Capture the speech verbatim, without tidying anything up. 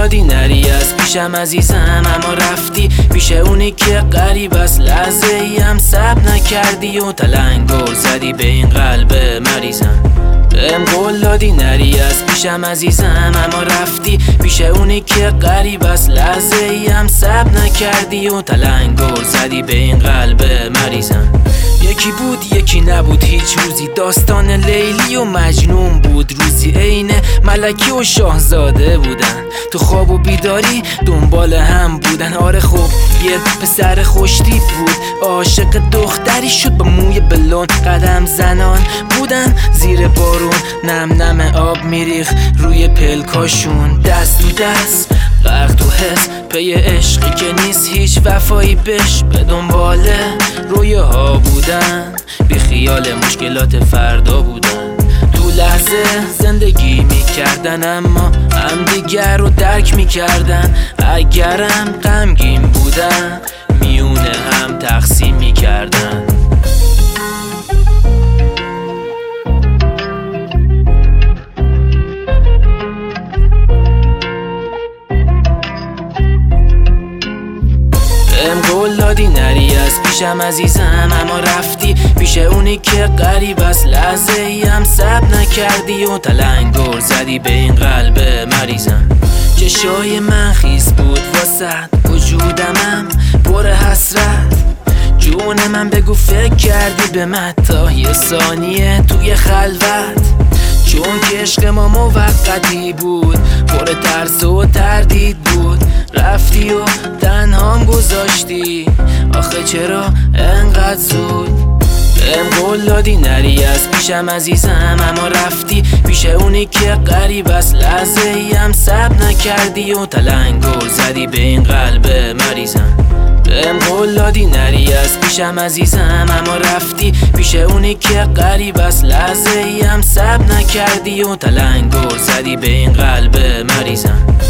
دادی نری از پیشم عزیزم، اما رفتی پیش اونی که غریب است. لحظه ای هم صبر نکردی و تلنگر زدی به این قلب مریضم. بهم قول دادی نری از پیشم عزیزم، اما رفتی پیش اونی که غریب است. لحظه ای هم صبر نکردی و تلنگر زدی به این قلب مریضم. یکی بود یکی نبود هیچ روزی، داستان لیلی و مجنون بود. روزی عین ملکه و شاهزاده بودن، تو خواب و بیداری دنبال هم بودن. آره خب یه پسر خوشتیپ بود، عاشق دختری شد با موی بلون. قدم زنان بودن زیر بارون، نم نم آب میریخ روی پلکاشون. دست تو دست غرق تو حس، پی عشقی که نیست هیچ وفایی بش. به دنبال رویاها بودن، بی خیال مشکلات فردا بودن. تو لحظه زندگی میکردن، اما هم دیگر رو درک میکردن. اگرم غمگین بودن، میونه هم تقسیم میکردن. بهم قول دادی نری از پیشم عزیزم، اما رفتی پیش اونی که غریب است. لحظه ای هم صبر نکردی و تلنگر زدی به این قلب مریضم. چشای من خیس بود واسد، وجودمم پر حسرت. جون من بگو فکر کردی به من تا یه ثانیه توی خلوت؟ چون که عشق ما موقتی بود، پر ترس و تردید بود. رفتی و تنهام گذاشتی، آخه چرا انقدر زود؟ بهم قول دادی نری از پیشم عزیزم، اما رفتی پیش اونی که غریب است. لحظه ای هم صبر نکردی و تلنگر زدی به این قلب مریضم. بهم قول دادی نری از پیشم عزیزم، اما رفتی پیش اونی که غریب است. لحظه ای هم صبر نکردی و تلنگر زدی به این قلب مریضم.